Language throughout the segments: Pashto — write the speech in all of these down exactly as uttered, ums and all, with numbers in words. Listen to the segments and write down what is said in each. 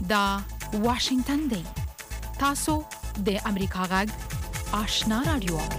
دا واشنگتن دی. تاسو د امریکا غږ آشنا رادیو اورئ.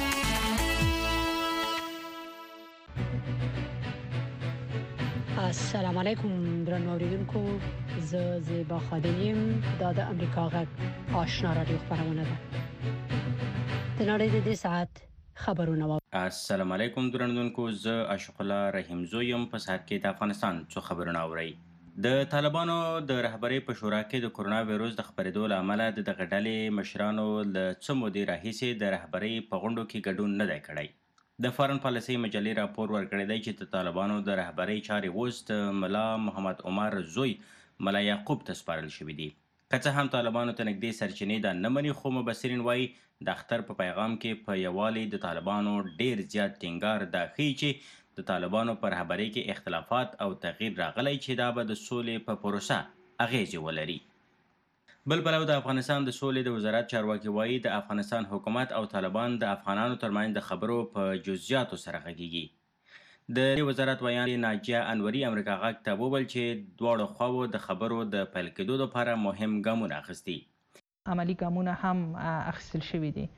السلام علیکم درنو اوریدونکو، زه زیبا خادم دا د امریکا غږ آشنا رادیو خبرونه ده. د نړۍ د دې ساعت خبرونه. السلام علیکم درنو اوریدونکو، زه عاشق الله رحیم زویم. په ساعت کې د افغانستان څو خبرونه اورئ. د طالبانو د رهبرۍ په شورا کې د کرونا وایروس د خپرېدو له امله د دغه ډلې مشرانو له څه مودې راهیسې د رهبرۍ په غونډو کې ګډون نه دی کړی. د فارن پالیسۍ مجلې راپور ورکړی دی چې د طالبانو د رهبرۍ چارې اوس د ملا محمد عمر زوی ملا یعقوب ته سپارل شوي دي. که څه هم طالبانو ته نږدې سرچینې دا نه مني، خو مبصرین وایي د اختر په پیغام کې په یووالي د طالبانو ډیر زیات ټینګار دا ښیي چې د طالبانو پر رهبرۍ کې اختلافات او تغییر راغلی چې دا به د سولې په پروسه اغیزې ولري. بل پلو د افغانستان د سولې د وزارت چارواکي وایي د افغانستان حکومت او طالبان د افغانانو ترمنځ د خبرو په جزئیاتو سره غږیږي. د دې وزارت ویان ناجیه انوري امریکا غږ ته وویل چې دواړو خواوو د خبرو د پیل کېدو لپاره مهم ګامونه اخیستي. عملی ګامونه هم اخیستل شوي دي.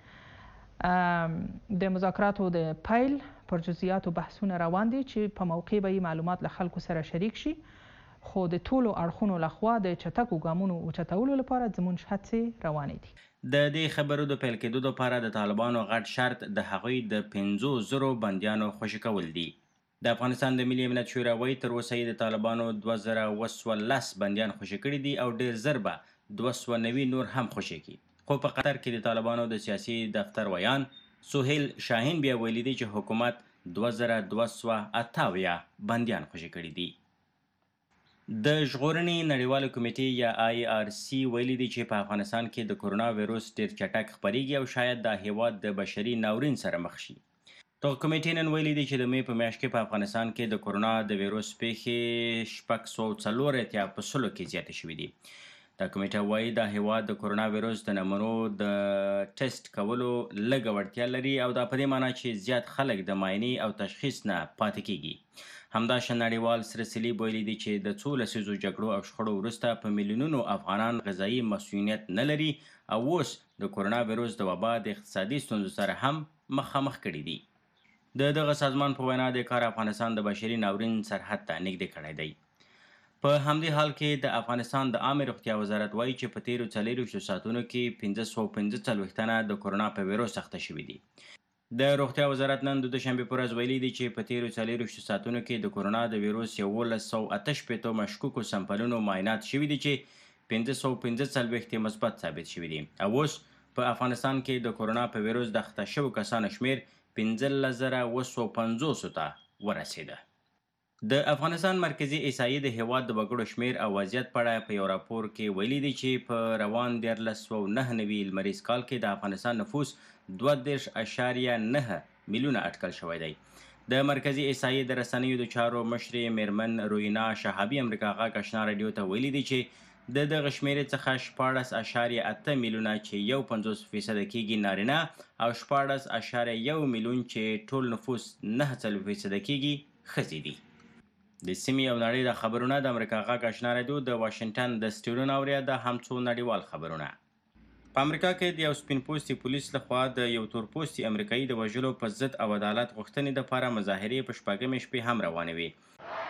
د مذاکراتو د پیل پر جزئیاتو بحثونه روان دي چې په موقع به معلومات له خلکو سره شریک شي، خو د ټولو اړخونو لخوا د چټکو ګامونو اوچتولو لپاره زموږ هڅې روانې دي. د دې خبرو د پیل کېدو لپاره د طالبانو غټ شرط د هغوی د پنځو زرو بندیانو خوشي کول دي. د افغانستان د ملي امنیت شورا وایي تر اوسه یې د طالبانو دوه زره اوه سوه لس بندیان خوشي کړي دي او ډېر ژر به دوه سوه نوي نور هم خوشي کړي. خو په قطر کې د طالبانو د سیاسي دفتر ویان سهیل شاهین بیا ویلي دی چې حکومت دوه زره دوه سوه اته اویا بندیان خوشي کړي دي. د ژغورنې نړیواله کمیټې یا آی آر سی ویلي دی چې په افغانستان کې د کرونا وایروس ډېر چټک خپریږي او شاید دا هیواد د بشري ناورین سره مخ شي. دغه کمیټې نن ویلي دی چې د مې په میاشت کې په افغانستان کې د کرونا د وایروس پیښې شپږ سوه څلور اتیا په سلو کې زیاتې شوي دي. دا کمیټه وایي دا هیواد د کرونا وایروس د نمونو د ټیسټ کولو لږه وړتیا لري او دا په دې معنی چې زیات خلک د معاینې او تشخیص نه پاتې کیږي. همداشان نړیوال سره صلیب ویلي دی چې د څو لسیزو جګړو او شخړو وروسته په میلیونونو افغانان غذایي مسؤلیت نه لري او اوس د کرونا وایروس د وبا د اقتصادي ستونزو سره هم مخامخ کړي دي. د دغه سازمان په وینا د کار افغانستان د بشري ناورین سرحد ته نږدې کړی دی. په همدې حال کې د افغانستان د عامه روغتیا وزارت وایي چې په تیرو څلورویشتو ساعتونو کې پنځه سوه پنځه څلوېښت تنه د کرونا په وایروس اخته شوي دي. د روغتیا وزارت نن د دوشنبې په ورځ ویلي دی چې په تیرو څلورویشتو ساعتونو کې د کرونا د وایروس یولس سوه اته شپېته مشکوکو سمپلونو معاینات شوي دي چې پنځه سوه پنځه څلوېښت یې مثبت ثابت شوي دي او اوس په افغانستان کې د کرونا په وایروس د اخته شوو کسانو شمیر پنځلس زره اوه سوه پنځوسو ته ورسېده. د افغانستان مرکزي احصایې د هیواد د وګړو شمیر او وضعیت په اړه په یو راپور کې ویلي دی چې په روان دیارلس سوه نهه نوي لمریز کال کې د افغانستان نفوس دوه دېرش اعشاریه نهه میلیونه اټکل شوی دی. د مرکزي احصایې د رسنیو د چارو مشرې میرمن روینا شهابي امریکا غږ آشنا راډیو ته ویلي دی چې د دغه شمیرې څخه شپاړس اعشاریه اته میلیونه چې یو پنځوس فیصده کیږي نارینه او شپاړس اعشاریه یو میلیون چې ټول نفوس نهه څلوېښت فیصده کیږي ښځې دي. د سیمې او نړۍ د خبرونه د امریکا غږ آشنا راډیو د واشنګټن د سټوډیو نه اوریا د هم څو نړیوال خبرونه. په امریکا کې د یو سپین پوستي پولیس لخوا د یو تور پوستي امریکایي د وژلو په ضد او عدالت غوښتنې لپاره مظاهرې په شپږمې شپې هم روانې وي.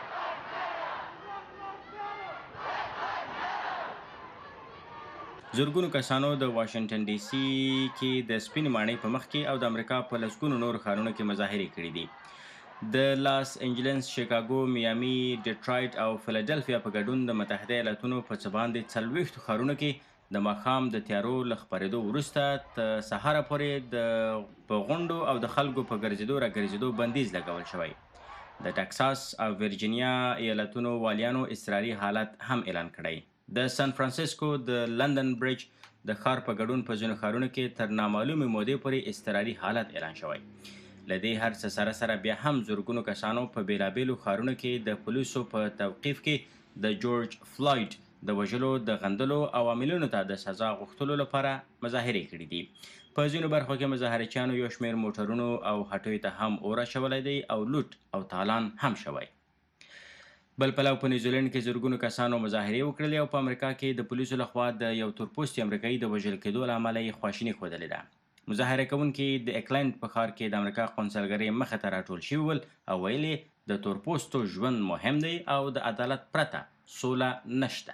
زرګونو کسانو د واشنګټن ډي سي کې د سپینې ماڼۍ په مخ کې او د امریکا په لسګونو نورو ښارونو کې مظاهرې کړي دي. د لاس انجلس، شیکاګو، میامي، ډیټرایټ او فیلادلفیا په ګډون د متحده ایالاتونو په څه باندې څلوېښتو ښارونو کې د ماښام د تیارو له خپرېدو وروسته تر سهاره پورې د په غونډو او د خلکو په ګرځېدو راګرځېدو بندیز لګول شوی. د ټکساس او ورجینیا ایالتونو والیانو اضطراري حالت هم اعلان کړی. د سان فرانسیسکو د لندن برج د ښار په ګډون په ځینو ښارونو کې تر نامعلومې مودې پورې اضطراري حالت اعلان شوی. له دې هر څه سره سره بیا هم زرګونو کسانو په بیلابیلو ښارونو کې د پولیسو په توقیف کې د جورج فلوید د وژلو د غندلو عواملونو ته د سزا غوښتلو لپاره مظاهرې کړي دي. په ځینو برخو کې مظاهرچیانو یو شمېر موټرونو او هټیو ته هم اور اچولی دی او لوټ او تالان هم شوی. بل پلو په نیوزیلند کې زرګونو کسانو مظاهرې وکړلې او په امریکا کې د پولیسو لخوا د یو تورپوستي امریکایي د وژل کېدو له امله یې خواشیني ښودلې ده. مظاهره کوونکي د اکلند په ښار کې د امریکا قونسلګرۍ مخې ته راټول شوي ول او ویل یې د تورپوستو ژوند مهم دی او د عدالت پرته سوله نشته.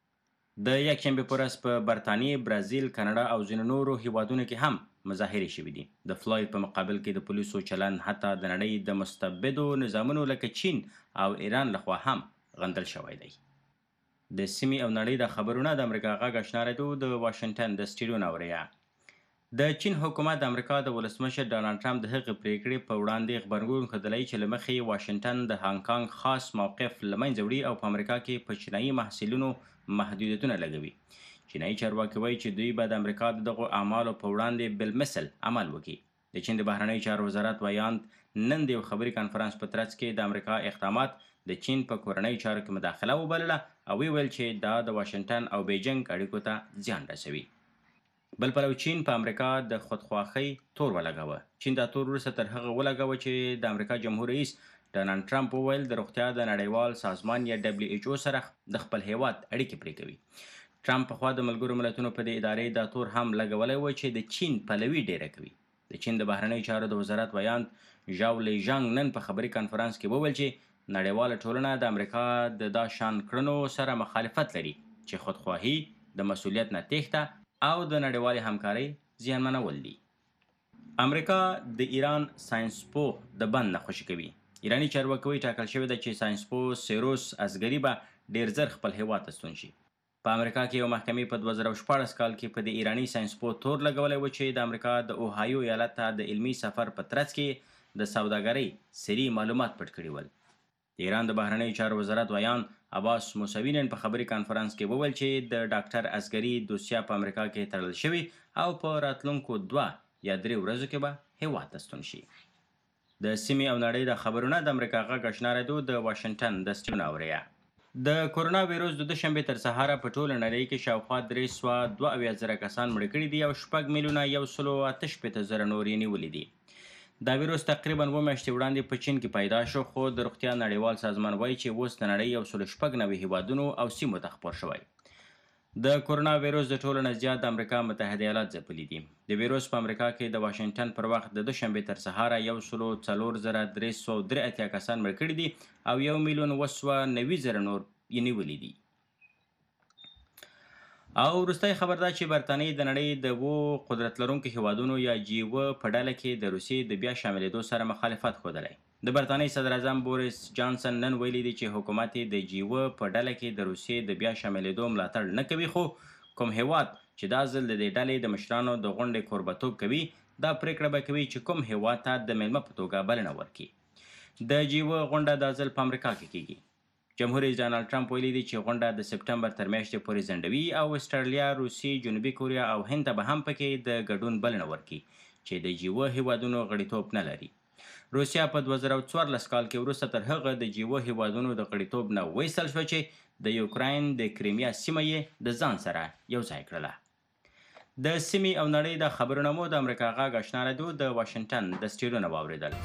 د یکشنبې په ورځ په برطانیې، برازیل، کاناډا او ځینو نورو هیوادونو کې هم مظاهرې شوي دي. د فلوید په مقابل کې د پولیسو چلند حتی د نړۍ د مستبدو نظامونو لکه چین او ایران لخوا هم غندل شوی دی. د سیمې او نړۍ د خبرونه د امریکا غږ اشنا راډیو د واشنګټن د سټډیو نه اورئ. د چین حکومت د امریکا د ولسمشر ډانلډ ټرمپ د هغې پریکړې په وړاندې غبرګون ښودلی چې له مخې واشنګټن د هانګ کانګ خاص موقف له منځه وړي او په امریکا کې په چینایي محصلینو محدودیتونه لګوي. چینایي چارواکي وایي چې دوی به د امریکا د دغو اعمالو په وړاندې بالمثل عمل وکړي. د چین د بهرنیو چارو وزارت ویاند نن د یو خبري کنفرانس په ترڅ کې د امریکا اقدامات د چین په کورنیو چارو کې مداخله وبلله او ویل چې دا د واشنګټن او بیجینګ اړیکو ته زیان رسوي. بل پلو چین په امریکا د خودخواهۍ تور ولګاوه. چین دا تور وروسته تر هغه ولګاوه چې د امریکا جمهور رئیس ډانلډ ټرمپ وویل د روغتیا د نړیوال سازمان یا دبلیو ایچ او سره د خپل هیواد اړیکې پرې کوي. ټرمپ پخوا د ملګرو ملتونو په دې ادارې دا تور هم لګولی و چې د چین پلوي ډیره کوي. د چین د بهرنیو چارو د وزارت ویاند ژاو لیژانګ نن په خبري کنفرانس کې وویل چې نړیواله ټولنه د امریکا د دا شان کړنو سره مخالفت لري چې خودخواهي، د مسؤلیت نه تېښته او د نړیوالې همکارۍ زیانمنول دي. امریکا د ایران ساینسپوه د بند نه خوشي کوي. ایراني چارواکي وایي ټاکل شوې ده چې ساینسپوه سیروس ازګري به ډېر زر خپل هیواد ته ستون شي. په امریکا کې یو محکمې په دوه زره شپاړس کال کې په د ایراني ساینسپوه تور لګولی و چې د امریکا د اوهایو ایالت ته د علمي سفر په ترڅ کې د سوداګرۍ سري معلومات پټ کړي ول. د ایران د بهرنیو چارو وزارت ویاند عباس موسوي نن په خبري کنفرانس کې وویل چې د ډاکټر ازګري دوسیه په امریکا کې تړل شوي او په راتلونکو دوه یا درې ورځو کې به هیواد ته ستون شي. د سیمې او نړۍ د خبرونه د امریکا غږ اشنا راډیو د واشنګټن د سټډیو نه اورئ. د کورونا ویروس د دوشنبې تر سهاره په ټوله نړۍ کې شاوخوا درې سوه دوه اویا زره کسان مړه کړي دي او شپږ میلیونه یو سلو اته شپېته زره نور یې نیولي دي. دا ویروس تقریبا اوه میاشتې وړاندې په چین کې پیدا شو خو د روغتیا نړیوال سازمان وایي چې اوس د نړۍ یو سلو شپږ نوي هیوادونو او سیمو ته خپور شوی. د کورونا ویروس د ټولو نه زیات د امریکا متحده ایالات ځپلي دي. د ویروس په امریکا کې د واشنګټن پر وخت د دوشنبې تر سهاره یو سلو څلور زره درې سوه درې اتیا کسان مړه کړي دي او یو میلیون اوه سوه نوي زره نور یې نیولي دي. او وروستی خبر دا چې برطانیې د نړۍ د اوو قدرت لرونکو هیوادونو یا جی اوه په ډله کې د روسیې د بیا شاملېدو سره مخالفت ښودلی. د برطانیې صدر اعظم بوریس جانسن نن ویلي دي چې حکومت یې د جی اوه په ډله کې د روسیې د بیا شاملېدو ملاتړ نه کوي خو کوم هیواد چې دا ځل د دې ډلې د مشرانو د غونډې کوربهتوب کوي دا پرېکړه به کوي چې کوم هیواد ته د میلمه په توګه بلنه ورکړي. د جی اوه غونډه دا ځل په امریکا کې کیږي. جمهور رئیس ډانلډ ټرمپ ویلي دی چې غونډه د سپټمبر تر میاشتې پورې ځنډوي او اسټرالیا، روسیې، جنوبي کوریا او هند ته به هم پکې د ګډون بلنه ورکړي چې د جی اوه هیوادونو غړیتوب نه لري. روسیا په دوه زره څوارلس کال کې وروسته تر هغه د جی اوه هیوادونو د غړیتوب نه وایستل شوه چې د یوکراین د کریمیا سیمه یې د ځان سره یو ځای کړله. د سیمې او نړۍ د خبرونه مو د امریکا غږ اشنا راډیو د واشنګټن د سټډیو نه واورېدل.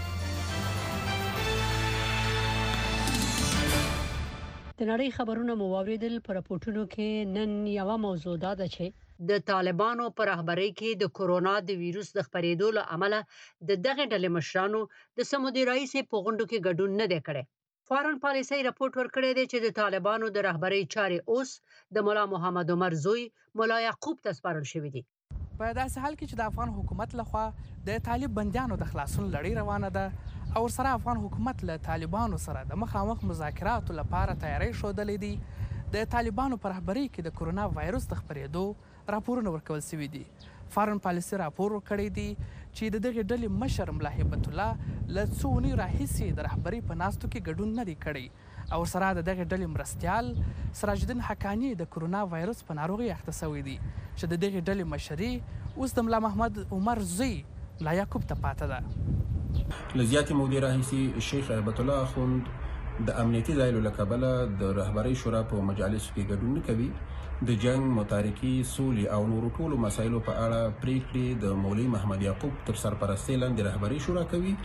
د نړۍ خبرونه مو واورېدل. په راپورټونو کې نن یوه موضوع دا ده چې د طالبانو په رهبرۍ کې د کورونا د ویروس د خپرېدو له امله د دغې ډلې مشرانو د سمودي رئیس په غونډو کې ګډون نه دی کړی. فارن پالیسۍ راپورټ ورکړی دی چې د طالبانو د رهبرۍ چارې اوس د ملا محمد عمر زوی ملا یعقوب ته سپارل شوي دي. په داسې حال کې چې د افغان حکومت لخوا د طالب بندیانو د خلاصون لړۍ روانه ده او ورسره افغان حکومت له طالبانو سره د مخامخ مذاکراتو لپاره تیاری ښودلې دي. د طالبانو په رهبرۍ کې د کورونا وایروس د خپرېدو راپورونه ورکول شوي دي. فارن پالیسي راپور ورکړی دی چې د دغې ډلې مشر ملا هیبت الله له څو اونیو راهیسې د رهبرۍ په ناستو کې ګډون نه دی کړی او ورسره د دغې ډلې مرستیال سراج الدین حقاني د کورونا وایروس په ناروغۍ اخته شوی دی چې د دغې ډلې مشري اوس د ملا محمد عمر زوی ملا یعقوب ته پاته ده. له زیاتې مودې راهیسې شیخ هیبت الله اخوند د امنیتي ځایلو له کبله د رهبرۍ شورا په مجالسو کې ګډون نه کوي. د جنگ، متارکي، سولې او نورو ټولو مسایلو په اړه پریکړې د مولوي محمد یعقوب تر سرپرستۍ لاندې رهبرۍ شورا کوي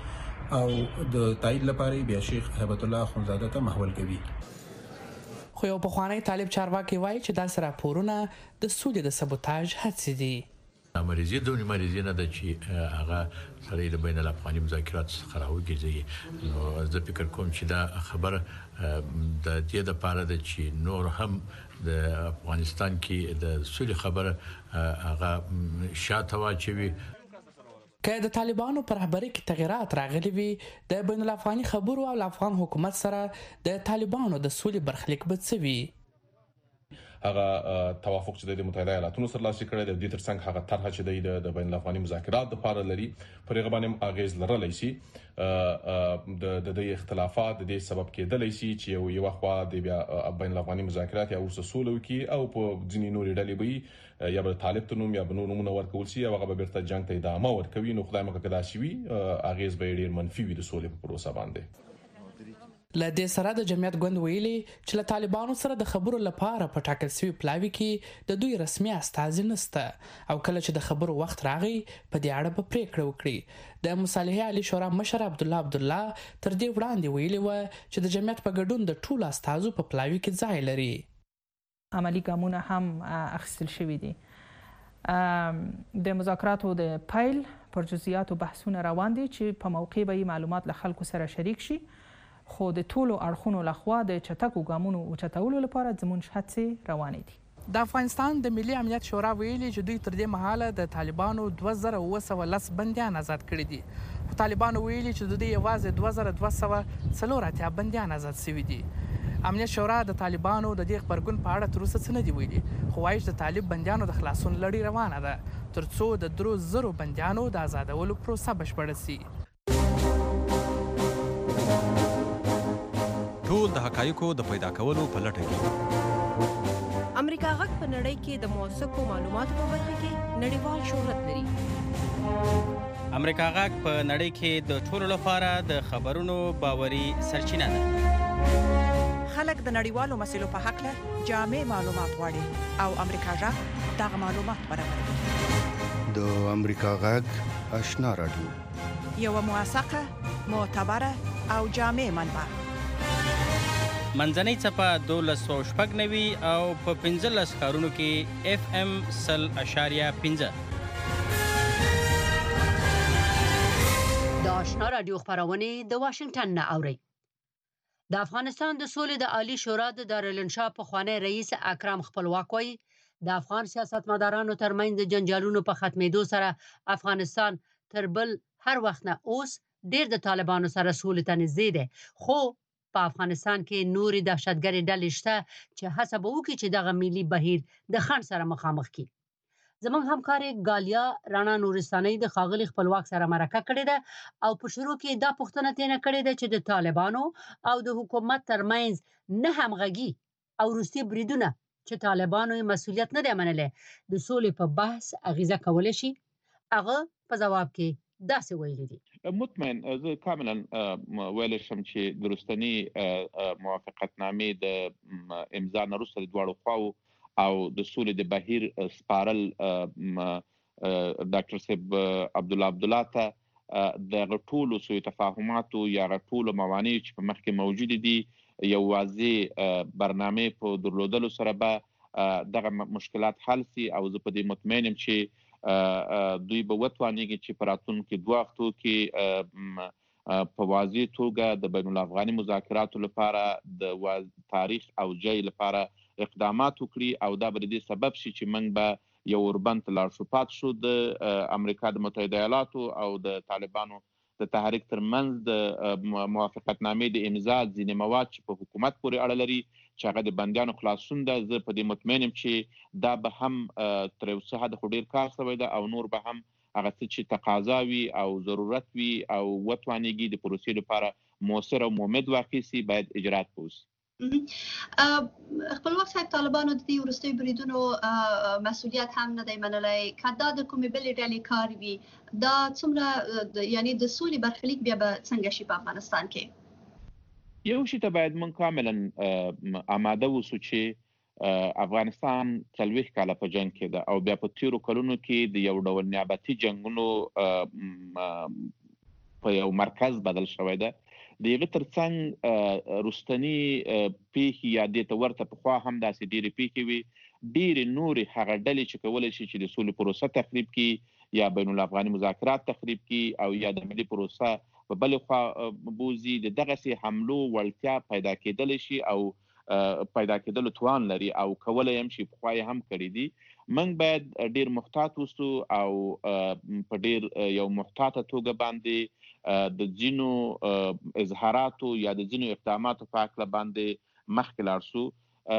او د تایید لپاره بیا شیخ هیبت الله اخونزاده ته محول کوي. خو یو پخوانی طالب چارواکي وایي چې داسې راپورونه د سولې د سبوتاژ هڅې دي. مریضي دونې مریضي نه ده چې هغه سړی د بین الافغاني مذاکرات څخه راوګرځي. نو زه فکر کوم چې دا خبره د دې دپاره ده چې نور هم د افغانستان کې د سولې خبره هغه شاته واچوي. که د طالبانو پر رهبرۍ کې تغیرات راغلي وي د بین الافغاني خبرو او افغان حکومت سره د طالبانو د سولې برخلیک به څه وي؟ هغه توافق چې د متحده ایالاتونو سره لاسلیک کړی د دې ترڅنګ هغه طرحه چې د بین الافغاني مذاکرات لپاره لري پر هغه باندې اغیز لرلی شي. د د اختلافات د دې سبب کېدلی شي چې یو یو خوا د بیا بین الافغاني مذاکرات یا ورسره سوله وکړي او په ځینې نورې ډلې به یا به طالب ته نوم یا به نور نومونه ورکول شي او هغه به بیرته جنګ ته ادامه ورکوي. نو خدای مکړه که داسې وي اغیز به ډېر منفي وي د سولې په پروسه باندې. له دې سره د جمعیت ګوند ویلي چې له طالبانو سره د خبرو لپاره په ټاکل شوي پلاوي کې د دوی رسمي استازي نشته او کله چې د خبرو وخت راغی په دې اړه به پریکړه وکړي. د مصالحې عالی شورا مشر عبدالله عبدالله تر دې وړاندې ویلي و چې د جمعیت په ګډون د ټولو استازو په پلاوي کې ځای لري. عملی ګامونه هم اخیستل شوي دي. د مذاکراتو د پیل پر جزئیاتو بحثونه روان دي چې په موقع به معلومات له خلکو سره شریک شي. خو د ټولو اړخونو لخوا د چټکو ګامونو اوچتولو لپاره زموږ هڅې روانې دي. د افغانستان د ملي امنیت شورا ویلي چې دوی تر دې مهاله د طالبانو دوه زره اوه سوه لس بندیان آزاد کړي دي. خو طالبانو ویلي چې د دوی یوازې دوه زره دوه سوه څلور اتیا بندیان آزاد شوي دي. امنیت شورا د طالبانو د دې غبرګون په اړه تر اوسه څه نه دي ویلي، خو وایي چې د طالب بندیانو د خلاصون لړۍ روانه ده تر څو د درو زرو بندیانو د آزادولو پروسه بشپړه شي. ټول د حقایقو د پیدا کولو په لټه کې. امریکا غږ په نړۍ کې د موثقو معلوماتو په برخه کې نړیوال شهرت لري. امریکا غږ په نړۍ کې د ټولو لپاره د خبرونو باوري سرچینه ده. خلک د نړیوالو مسایلو په حق له جامع معلومات غواړي او امریکا غږ دغه معلومات برابروي. د امریکا غږ آشنا راډیو یوه موثقه، معتبره او جامع منبع. منځنۍ څپه دولس سوه شپږ نوي او په پنځلس ښارونو کې اف ام سل اشاریه پنځه. د آشنا راډیو خپرونې د واشنگټن نه اوري. د افغانستان د سولې د عالی شورا د دارالانشا پخوانی رئیس اکرم خپلواک وایي د افغان سیاستمدارانو ترمنځ د جنجالونو په ختمېدو سره افغانستان تر بل هر وخت نه اوس ډېر د طالبانو سره سولې ته نږدې دی. خو په افغانستان کې نورې دهشتګرې ډلې شته چې هڅه به وکړي چې دغه ملي بهیر د خنډ سره مخامخ کړي. زموږ همکارې ګالیا رانا نورستانۍ د ښاغلي خپلواک سره مرکه کړې ده او په شروع کې دا پوښتنه ترېنه کړې ده چې د طالبانو او د حکومت ترمنځ نه همغږي او وروستي بریدونه چې طالبانو یې مسؤلیت نه دی منلی د سولې په بحث اغیزه کولی شي. هغه په ځواب کې داسې ویلي دي. مطمئن زه کاملا ویلی شم چې د وروستني موافقتنامې د امضا نه وروسته د دواړو خواوو او د سولې د بهیر سپارل ډاکټر صاحب عبدالله عبدالله ته دغه ټولو سوء تفاهماتو یا هغه ټولو موانعو چې په مخکې موجودې دي یو واضح برنامې په درلودلو سره به دغه مشکلات حل سي او زه په دې مطمئن یم چې دوی به وتوانیږي چې په راتلونکي دوه هفتو کې په واضح توګه د بین الافغاني مذاکراتو لپاره د تاریخ او جای لپاره اقدامات وکړي او دا به د دې سبب شي چې موږ به یو اوربند ته لاړ شو. پات شو د امریکا د متحده ایالاتو او د طالبانو د تحریک ترمنځ د موافقتنامې د امضا ځینې مواد چې په حکومت پورې اړه لري چې هغه د بندیانو خلاصون ده. زه په دې مطمئن یم چې دا به هم تر یو څه حده خو ډېر کار شوی ده او نور به هم هغه څه چې تقاضا وي او ضرورت وي او وتوانیږي د پروسې لپاره مؤثر او مؤمد واقع سي باید اجرات وشي. خپلواک صاحب طالبانو د دې وروستیو بریدونو مسؤلیت هم نه دی منلی. که دا د کومې بلې ډلې کار وي دا څومره یعنی د سولې برخلیک بیا به څنګه شي په افغانستان کې؟ یو شي ته باید موږ کاملا آماده اوسو چې افغانستان څلوېښت کاله په جنګ کې ده او بیا په تېرو کلونو کې د یو ډول نیابتي جنګونو په یو مرکز بدل شوی ده. د هغه ترڅنګ رستنی پیښې یا دې ته ورته پخوا هم داسې ډېرې پیښې وي، ډېرې نورې هغه ډلې چې کولی شي چې د سولې پروسه تخریب کړي یا بین الافغاني مذاکرات تخریب کړي او یا د ملي پروسه په بلې خوا بوځي، د دغسې حملو وړتیا پیدا کېدلی شي او پیدا کېدلو توان لري او کولی هم شي، پخوا یې هم کړي دي. موږ باید ډېر محتاط اوسو او په ډېر یو محتاطه توګه باندې د ځینو اظهاراتو یا د ځینو اقداماتو په هکله باندې مخکې لاړ سو.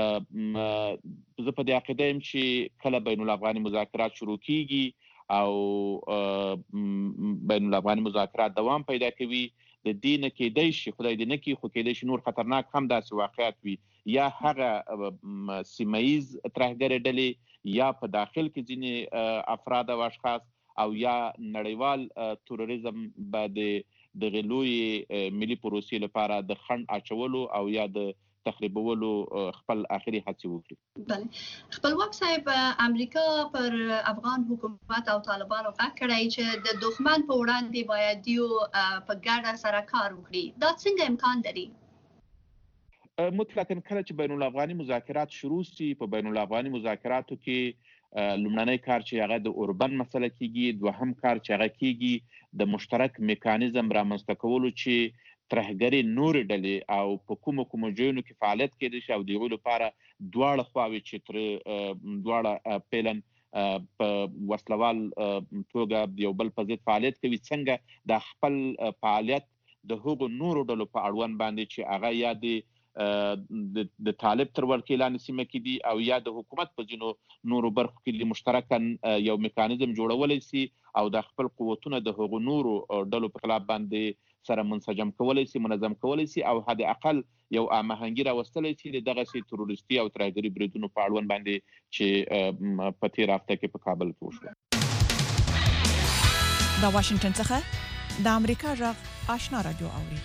زه په دې عقیده یم چې کله بین الافغاني مذاکرات شروع کیږي او بین الافغاني مذاکرات دوام پیدا کوي، د دې نه کېدی شي، خدای دې نه کړي، خو کېدی شي نور خطرناک هم داسې واقعات وي، یا هغه سیمه ییز ترهګرې ډلې یا په داخل کې ځینې افراد او اشخاص او یا نړیوال تروریزم به د دغې لویې ملي پروسې لپاره د خنډ اچولو او یا د تخریبولو خپل آخري هڅې وکړي. بله، خپلواک صاحب، امریکا پر افغان حکومت او طالبانو غږ کړی چې د دښمن په وړاندې باید دیو په ګډه سره کار وکړي. دا څنګه امکان لري؟ مطلقاً کله چې بین الافغاني مذاکرات شروع سي، په بین الافغاني مذاکراتو کې لومړنی کار چې هغه د اوربن مسله کیږي، دوهم کار چې هغه کیږي د مشترک میکانیزم رامنځته کولو چې ترهګرې نورې ډلې او په کومو کومو ځایونو کې فعالیت کېدی شي او د هغوی لپاره دواړه خواوې چې تر دواړه پیلن په وسلوال توګه یو بل په ضد فعالیت کوي، څنګه د خپل فعالیت د هغو نورو ډلو په اړوند باندې چې هغه یا د د طالب تر ولکې لاندې سیمه کې دي او یا د حکومت په ځینو نورو برخو کې مشترکاً یو میکانیزم جوړولی سي او د خپل قوتونه د هغو نورو ډلو په خلاف باندې سره منسجم کولی سي، منظم کولی سي او حد اقل یو هماهنګي راوستلی سي د دغسې تروریستي او ترهګري بریدونو په اړوند باندې چې په تېره هفته کې په کابل کې وشول. د واشنګټن څخه د امریکا غږ آشنا رادیو اوري.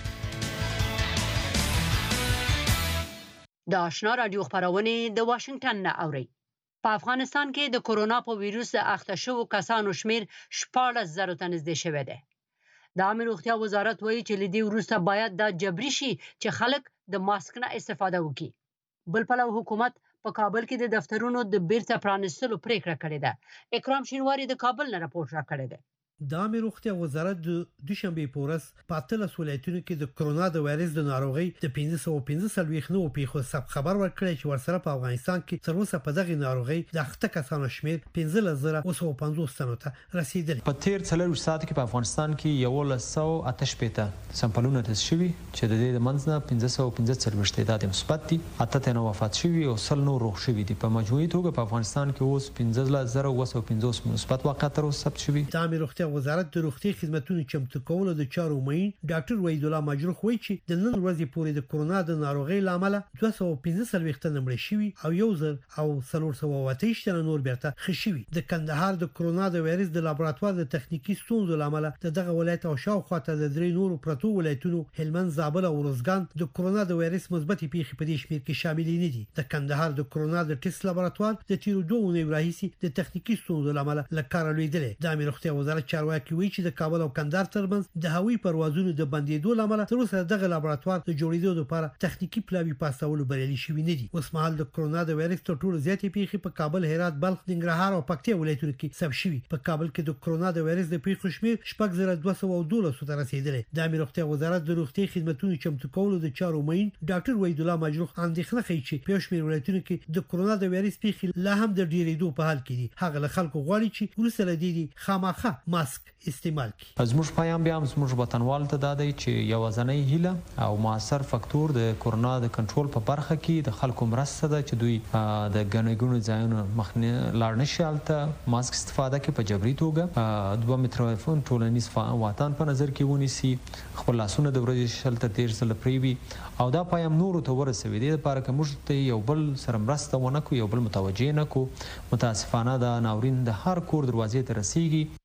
د آشنا رادیو خبرونه د واشنګټن نه اوري. په افغانستان کې د کورونا په ویروس اخته شوو کسانو شمیر شپاړس زره ته نږدې شوی دی. د عامه روغتیا وزارت وایي چې لدی وروسته باید دا جبري شي چې خلک د ماسک نه استفاده وکړي. بل پلو حکومت په کابل کې د دفترونو د بیرته پرانیستلو پریکړه کړې ده. اکرام شینواری د کابل نه راپور راکړی دی. د عامه روغتیا وزارت د دوشنبه په ورځ په اتلس ولایتونو کې د کورونا د وایرس د ناروغۍ د پنځه سوه پنځه څلوېښت نوو پیښو سب خبر ورکړی چې ورسره په افغانستان کې تر اوسه په دغه ناروغۍ د اخته کسانو شمیر پنځلس زره اوه سوه پنځوس تنو ته رسیدلی. په تیر څلور ساعت کې په افغانستان کې یولس سوه اته شپېته سمپلونه ټیسټ شوي چې د دې د منځ نه پنځه سوه پنځه څلوېښت تعداد مثبت دي، اته تنه وفات شوي او سل نور روغ شوي دي. په مجموعي توګه په افغانستان کې اوس پنځلس زره اوه سوه پنځوس مثبت واقعات تر اوسه ثبت شوي. د عامه روغتیا وزارت د روغتیا خدماتو چمتو کولو د چارو مین ډاکټر وحید الله مجروح وایي چې د نن ورځې پورې د کورونا د ناروغۍ لامل دوه سوه پنځه څلوېښت تنه مړه شوي او یو زر او څلور سوه اوه اتیا تنه نور بیرته ښه شوي. د کندهار د کورونا د وایرس د لابراتوار د تخنیکی ستونزو لامل د دغه ولایت او شاوخوا ته د درې نورو پروتو ولایتونو هلمند، زابل او روزګان د کورونا د وایرس مثبت پیښې په دې شمیر کې شامل نه دي. د کندهار د کورونا د ټیسټ لابراتوار د تیرو دوه اونیو راهیسې د تخنیکی ستونزو لامل له کاره لویدلی. د امیر روغتیا وزارت چارواکي وایي چې د کابل او کندهار ترمنځ د هوایي پروازونو د بندیدو لامل تر اوسه دغه لابراتوار د جوړېدو لپاره تخنیکی پلاوی پاسولو بریالي شوي نه دي. اوس مهال د کورونا د وایرس تر ټولو زیاتې پیښې په کابل، هرات، بلخ، ننګرهار او پکتیا ولایتونو کې ثبت شوي. په کابل کې د کورونا د وایرس د پیښو شمیر شپږ زره دوه سوه دولس ته رسیدلی. د امیر روغتیا وزارت د روغتي خدماتو چمتو کولو د چارو مین ډاکټر وحید الله مجروح اندېښنه کوي چې په شمیر ولایتونو کې د کورونا د وایرس پیښې لا هم د ډېرېدو په حال کې دي. هغه له خلکو غواړي چې وروسته له دې خامخا ماسک استعمال کړي. زموږ پیغام بیا زموږ وطنوال ته دا دی چې یو ځنۍ هیله او موثر فاکتور د کورونا د کنټرول په برخه کې د خلکو مرسته ده چې دوی د ګڼې ګڼو ځایونو مخنه لاړ نشي، هلته ماسک استفاده کوي په جبري توګه، دوه متره ټولنیز واټن په نظر کې ونیسي، خپل لاسونه د ورځې شل تر دېرش ځله پرېوي او دا پیغام نورو ته ورسوي. دې لپاره که موږ ته یو بل سره مرسته ونه کړو، یو بل متوجه نه کړو، متاسفانه دا ناورین د هر کور دروازې ته رسیږي. د امیر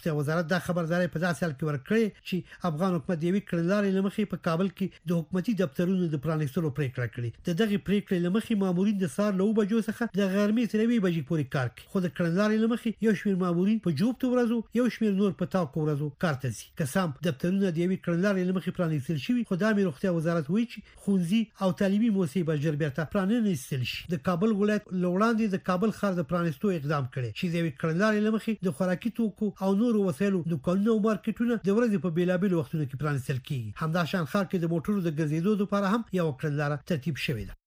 روغتیا وزارت دا خبرداري په داسې حال کې ورکړي چې افغان حکومت د یوې کړنلارې لمخې په کابل کې د حکومتي دفترونو د پرانیستلو پریکړه کړې. د دغه پریکړې لمخې مامورین د سار له بجو څخه د غرمې تر یوې بجې پورې کار کوي، خو د کړنلارې لمخې یو شمېر مامورین په جوبت ورځو یو شمېر نور په تاکو ورځو کار ته ځي. قسم دفترونه د یوې کړنلارې لمخې پرانیستل شوي، خو د روغتیا وزارت وایي چې ښوونځي او تعلیمي مؤسسې به ژر بیرته پرانیستل شي. د کابل ولایت لوړاندې د کابل ښار د پرانیستو اقدام کړي چې د یوې کړنلارې لمخې د خوراکي توکو او نورو وسایلو دکانونو او مارکیټونو د ورځې په بیلابېلو وختونو کې پرانیستل کیږي. همدا شان ښار کې د موټرو د ګرځېدو لپاره هم یو کړنلاره ترتیب شوې ده.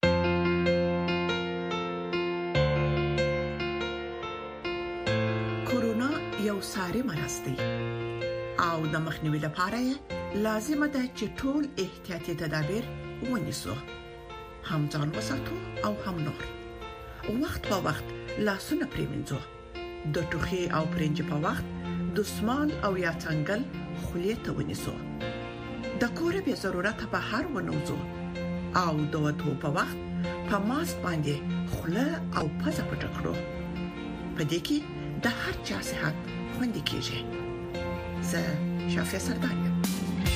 کورونا یو ساري مرض دی او د مخنیوي لپاره لازم ده چې ټول احتیاطي تدابیر ونیسو، هم ځان وساتو او هم نور. وخت په وخت لاسونه پریمنځو، د ټوخي او پرنج په وخت دستمال او یا څنګل خولې ته ونیسو. د کور به ضرورت په هر ونوزو او د وټو په وخت په ماسک باندې خوله او پزه پټ کړو. په دې کې د هر چا صحت خوندي کیږي. زه شافیا سردار یم.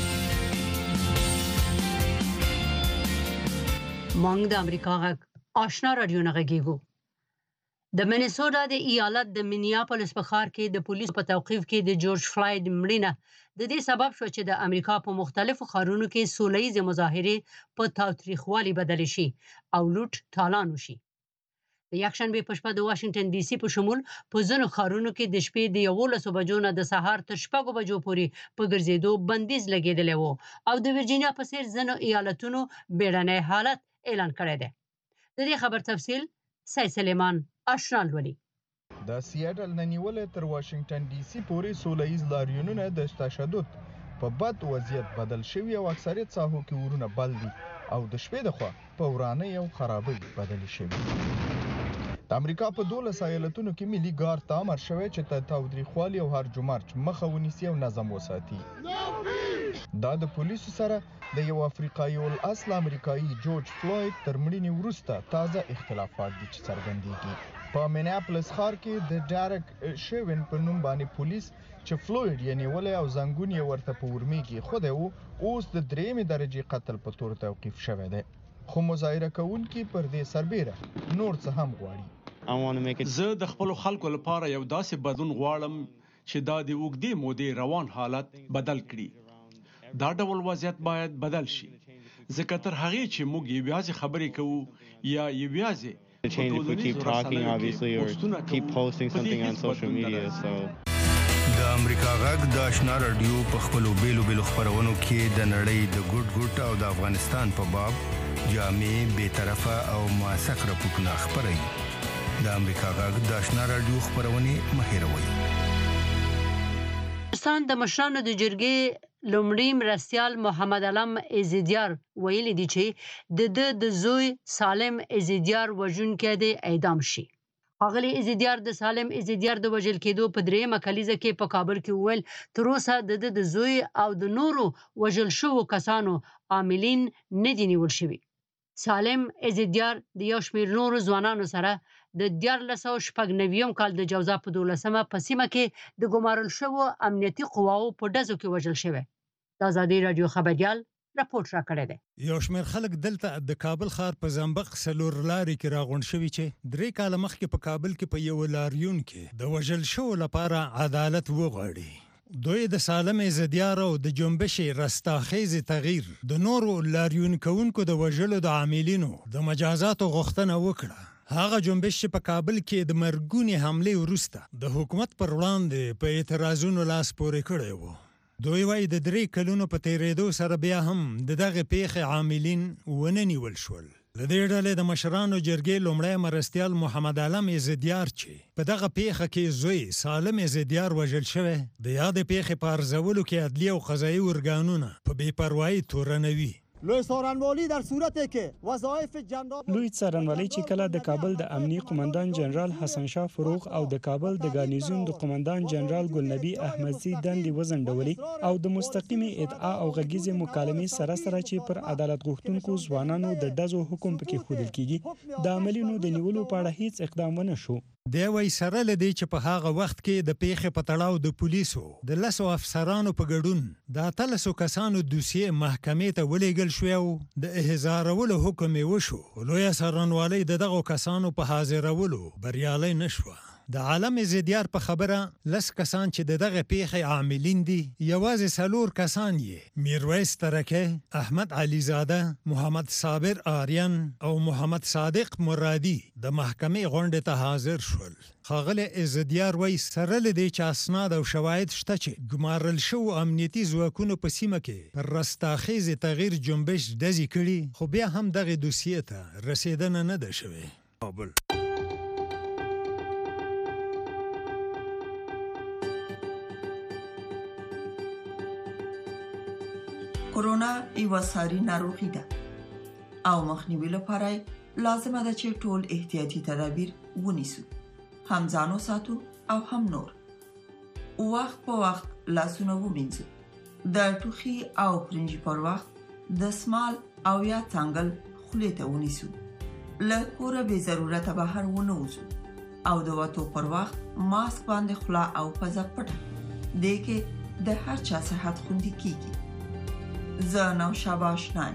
مونږ د امریکا غږ آشنا رادیو نه غږیږو. د منیسوټا د ایالت د مینیاپولیس په ښار کې د پولیسو په توقیف کې د جورج فلایډ مړینه د دې سبب شو چې د امریکا په مختلفو ښارونو کې سوله ییزې مظاهرې په تاوتریخوالي بدلې شي او لوټ تالان وشي. د یکشنبې په شپه د واشنگټن ډي سي په شمول په ځینو ښارونو کې د شپې د یولسو بجو نه د سهار تر شپږو بجو پورې په ګرځېدو بندیز لګېدلی و او د ورجینیا په څېر ځینو ایالتونو بیړنی حالت اعلان کړی دی. د دې خبر تفصیل سید سلیمان آشنا لولي. د سیاټل نه نیولې تر واشنگټن ډي سي پورې سوله ییز لاریونونه د تشدد په بد وضعیت بدل شوي او اکثریت ساحو کې ورونه بل دي او د شپې د خوا په ورانۍ او خرابۍ بدل شوي. د امریکا په دولس ایالتونو کې ملي ګارد ته امر شوی چې د تاوتریخوالي او هرج و مرج مخه ونیسي او نظم وساتي. دا د پولیسو سره د یو افریقایي الاصل امریکایي جورج فلوید تر مړینې وروسته تازه اختلافات دي چې څرګندېږي. په مینیاپولیس ښار کې د ډیرک شیون په نوم باندې پولیس چې فلوید یې نیولی او زنګون یې ورته په ورمې کې ایښودی و، اوس د درېیمې درجې قتل په تور توقیف شوی دی. خو مظاهره کوونکي پر دې سربیره نور څه هم غواړي. زه د خپلو خلکو لپاره یو داسې بدلون غواړم چې دا د اوږدې مودې روان حالت بدل کړي. دا ډول وضعیت باید بدل شي، ځکه تر هغې چې موږ یوازې خبرې کوو یا یوازې د امریکا غږ د آشنا رادیو په خپلو بیلو بیلو خپرونو کې د نړۍ د ګوټ ګوټ او د افغانستان په باب جامع بیطرفه او موثق راپورټونه خپروي. د امریکا غږ د آشنا رادیو خپرونې مه هېروئ. پاکستان د مشرانو د جرګې لومړی مرستیال محمد علم عزیدیار ویلي دي چې د ده د زوی سالم عزیدیار وژونکی دی اعدام شي. ښاغلي عزیدیار د سالم عزیدیار د وژل کېدو په درېیمه کلیزه کې په کابل کې وویل تر اوسه د ده د زوی او د نورو وژل شوو کسانو عاملین نه دي نیول شوي. سالم عزیدیار د یو شمېر نورو ځوانانو سره د دیارلس سوه شپږ نوېم کال د جوزا په دولسمه په سیمه کې د ګمارل شوو امنیتي قواوو په ډزو کې وژل شوی. د ازادي راډیو خبریال راپورټ راکړی دی. یو شمېر خلک دلته د کابل ښار په زنبق څلور لارې کې راغونډ شوي چې درې کاله مخکې په کابل کې په یو لاریون کې د وژل شوو لپاره عدالت وغواړي. دوی د سالم عزیدیار او د جنبش رستاخیز تغییر د نورو لاریون کوونکو د وژلو د عاملینو د مجازاتو غوښتنه وکړه. هغه جنبش چې په کابل کې د مرګونې حملې وروسته د حکومت پر وړاندې په اعتراضونو لاس پورې کړی و. دوی وایي د درې کلونو په تیریدو سره بیا هم د دغه پیښې عاملین ونه نیول شول. له دې ډلې د مشرانو جرګې لومړی مرستیال محمد علم عزیدیار چې په دغه پیښه کې زوی سالم عزیدیار وژل شوی، د یادې پیښې په ارزولو کې عدلیه او قضایي ارګانونه په بې پروایي تورنوي. لوی څارنوالي در صورتی کې وظایف جنرال لوی څارنوالي چې کله د کابل د امنیي قومندان جنرال حسن شاه فروغ او د کابل د ګارنیزون د قومندان جنرال ګلنبي احمدزي دندې وزنډولې او د مستقیمې ادعا او غږیزې مکالمې سره سره چې پر عدالت غوښتونکو ځوانانو د ډزو حکم پکې ښودل کیږي، د عاملینو د نیولو په اړه هیڅ اقدام ونه شو. دی وایي سره له دې چې په هغه وخت کې د پیښې په تړاو د پولیسو د لسو افسرانو په ګډون د اتلسو کسانو دوسیې محکمې ته ولېږل شوې او د احضارولو حکم یې وشو. لویه څارنوالۍ د دغو کسانو په حاضرولو بریالی نه شوه. د عالم زیدیار په خبره لس کسان چې د دغه پیښې عاملین دي یوازې څلور کسان یې میرویس ترکه، احمد علي زاده، محمد صابر آریان او محمد صادق مرادي د محکمې غونډې ته حاضر شول. ښاغلی زیدیار وایي سره له دې چې اسناد او شواهد شته چې ګمارل شوو امنیتي ځواکونو په سیمه کې پر رستاخیزې تغییر جنبش ډزې کړي، خو بیا هم دغې دوسیې ته رسېدنه نه ده شوې. کابل کورونا یوه ساري ناروغي ده او مخنیوي لپاره لازمه ده چې ټول احتیاطي تدابیر ونیسو، هم ځان وساتو او هم نور. وخت په وخت لاسونه ومینځو، د ټوخي او پرنجي پر وخت دستمال او یا څنګل خولې ته ونیسو، له کوره بې ضرورته بهر ونه وځو او د وتو پر وخت ماسک باندې خوله او پزه پټه دې کې د هر چا صحت خوندي کیږي. زه نوشابه آشنایم.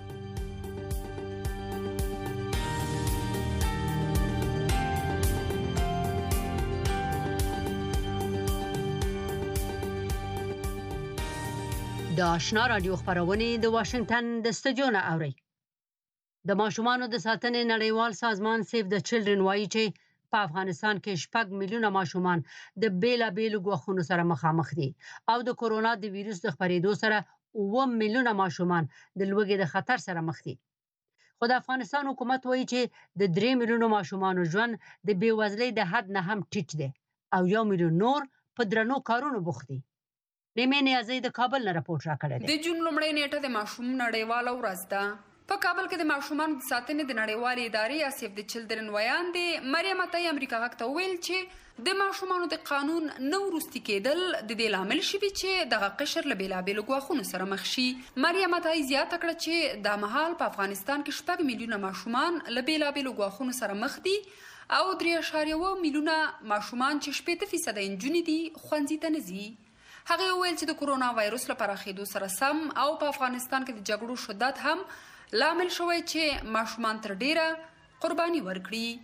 د آشنا رادیو خبرونه د واشنگټن د استودیو نه اوري. د ماشومانو د ساتنې نړیوال سازمان سیف د چلډرن وایي چې په افغانستان کې شپږ میلیونه ماشومان د بیلابیلو ګواښونو سره مخامخ دي او د کورونا د ویروس د خپرېدو سره اووه میلیونه ماشومان د لوږې د خطر سره مخ دي. خو د افغانستان حکومت وایي چې د درې میلیونو ماشومانو ژوند د بېوزلۍ د حد نه هم ټیټ دی او یو میلیون نور په درنو کارونو بوخت دي. نیمه نیازی د کابل نه راپورټ راکړی دی. د جون لومړۍ نیټه د ماشوم نړیواله ورځ ده. په کابل کې د ماشومانو د ساتنې د نړیوالې ادارې یا سیف د چلډرن ویاندې مریم عطا امریکا غږ ته وویل چې د ماشومانو د قانون نه وروستي کېدل د دې لامل شوي چې دغه قشر له بېلابېلو ګواښونو سره مخ شي. مریم عطا زیاته کړه چې دا مهال په افغانستان کې شپږ میلیونه ماشومان له بېلابېلو ګواښونو سره مخ دي او درې اعشاریه اووه میلیونه ماشومان چې شپېته فیصده نجونې دي ښوونځي ته نه ځي. هغې وویل چې د کورونا وایرس له پراخېدو سره سم او په افغانستان کې د جګړو شدت هم لامل شوی چې ماشومان تر ډیره قرباني ورکړي.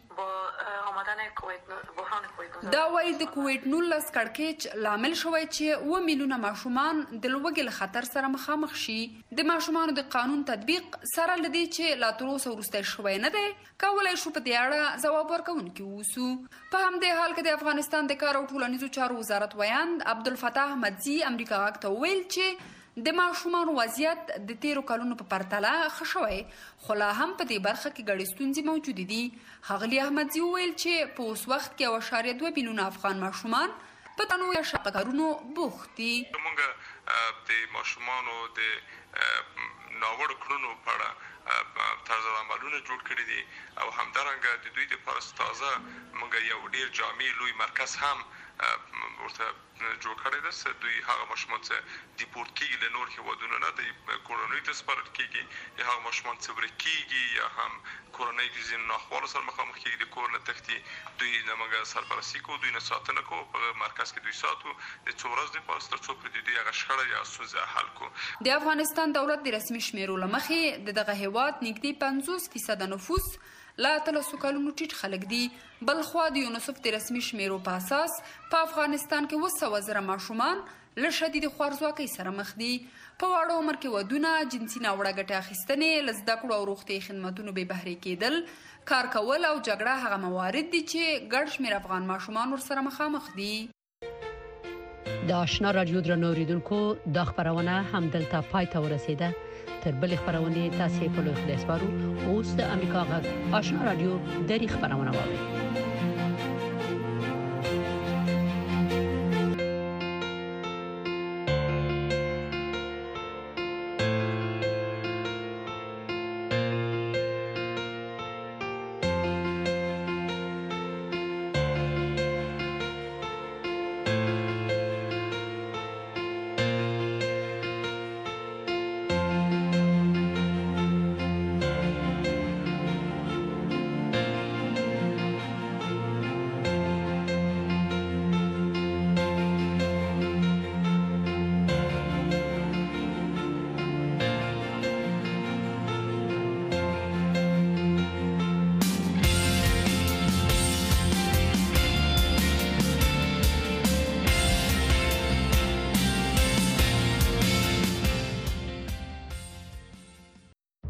دا وایي د کوویډ نولس کړکېچ لامل شوی چې اووه میلیونه ماشومان د لوږې له خطر سره مخامخ شي. د ماشومانو د قانون تطبیق سره له دې چې لا تر اوسه وروستی شوی نه دی کولی شو په دې اړه ځواب ورکوونکي واوسو. په همدې حال کې د افغانستان د کار او ټولنیزو چارو وزارت ویاند عبدالفتاح احمدزي امریکا غږ ته وویل چې د ماشومانو وضعیت د تیرو کلونو په پرتله ښه شوی، خو لا هم په دې برخه کې ګڼې ستونزې موجودې دي. ښاغلي احمدزي وویل چې په اوس وخت کې یو اعشاریه دوه میلیونه افغان ماشومان په تنوع شاقه کارونو بوخت دي. موږ د ماشومانو د ناوړو کړنو په اړه طرز عملونه جوړ کړي دي او همدارنګه د دوی دپاره تازه موږ یو ډېر جامع لوی مرکز هم ورته جوړ کړی ده. دوی هغه ماشومان چې دیپورت کېږي له نور هېوادونو نه د کورنۍ ته سپارل کېږي یا هغه ماشومان چې ورک کېږي یا هم کورنۍ کې ځینو ناخوالو سره مخامخ کېږي د کور نه تښتي، دوی نه موږ سرپرستي کوو، دوی نه ساتنه کوو، په مرکز کې دوی ساتو د څو ورځو دپاره تر څو پرې د دوی هغه شخړه یا ستونزه حل کړو. د افغانستان دولت د رسمي شمیرو له مخې د دغه هېواد نږدې پنځوس فیصده نفوس لا اتلسو کلونو ټیټ خلک دي. بلخوا د یونیسف د رسمي شمیرو په اساس په افغانستان کې اووه سوه زره ماشومان له شدید خوارځواکۍ سره مخ دي. په واړه عمر کې ودونه، جنسي ناوړه ګټې اخیستنې، له زده کړو او روغتیایي خدمتونو بې بهرې کېدل، کار کول او جګړه هغه موارد دي چې ګڼ شمېر افغان ماشومان ورسره مخامخ دي. د آشنا رادیو درنو اوریدونکو دا خبرونه همدلته پای ته ورسېده. تر بلې خبرونې تاسې په لوی خدای سپارو. اوس د امریکا غږ آشنا رادیو دری خبرونه واورئ.